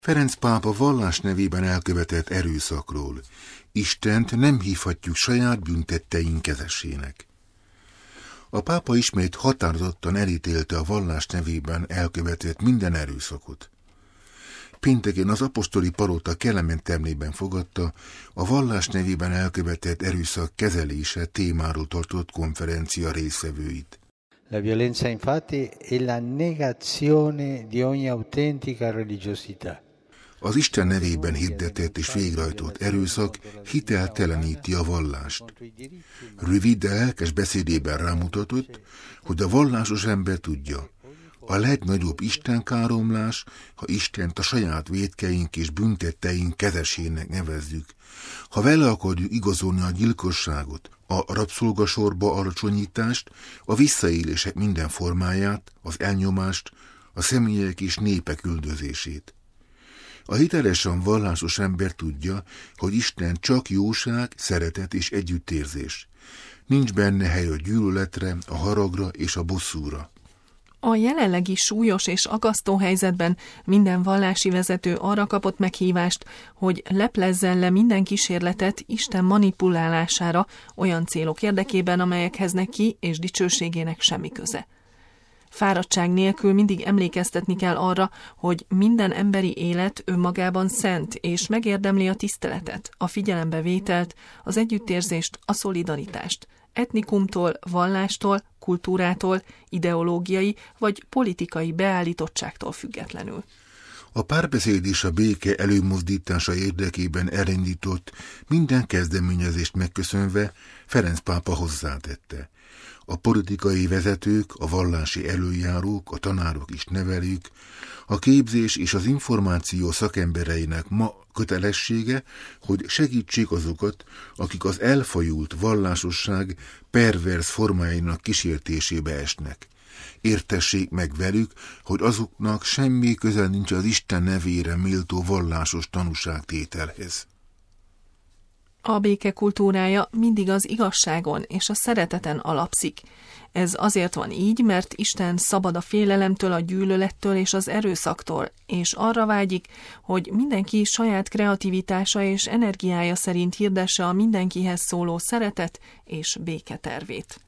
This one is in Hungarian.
Ferenc pápa vallás nevében elkövetett erőszakról. Istent nem hívhatjuk saját bűntetteink kezesének. A pápa ismét határozottan elítélte a vallás nevében elkövetett minden erőszakot. Pénteken az apostoli palota Kelemen termében fogadta a vallás nevében elkövetett erőszak kezelése témáról tartott konferencia résztvevőit. La violenza infatti è la negazione di ogni autentica religiosità. Az Isten nevében hirdetett és végrehajtott erőszak hitelteleníti a vallást. Rövid, de lelkes beszédében rámutatott, hogy a vallásos ember tudja, a legnagyobb istenkáromlás, ha Istent a saját vétkeink és büntetteink kezesének nevezzük. Ha vele akarjuk igazolni a gyilkosságot, a rabszolgasorba alacsonyítást, a visszaélések minden formáját, az elnyomást, a személyek és népek üldözését. A hitelesen vallásos ember tudja, hogy Isten csak jóság, szeretet és együttérzés. Nincs benne hely a gyűlöletre, a haragra és a bosszúra. A jelenlegi súlyos és akasztó helyzetben minden vallási vezető arra kapott meghívást, hogy leplezzen le minden kísérletet Isten manipulálására olyan célok érdekében, amelyekhez neki és dicsőségének semmi köze. Fáradtság nélkül mindig emlékeztetni kell arra, hogy minden emberi élet önmagában szent, és megérdemli a tiszteletet, a figyelembevételt, az együttérzést, a szolidaritást, etnikumtól, vallástól, kultúrától, ideológiai vagy politikai beállítottságtól függetlenül. A párbeszéd és a béke előmozdítása érdekében elindított minden kezdeményezést megköszönve Ferenc pápa hozzátette. A politikai vezetők, a vallási előjárók, a tanárok és nevelők, a képzés és az információ szakembereinek ma kötelessége, hogy segítsék azokat, akik az elfajult vallásosság perverz formáinak kísértésébe esnek. Értessék meg velük, hogy azoknak semmi köze nincs az Isten nevére méltó vallásos tanúságtételhez. A béke kultúrája mindig az igazságon és a szereteten alapszik. Ez azért van így, mert Isten szabad a félelemtől, a gyűlölettől és az erőszaktól, és arra vágyik, hogy mindenki saját kreativitása és energiája szerint hirdesse a mindenkihez szóló szeretet és béke tervét.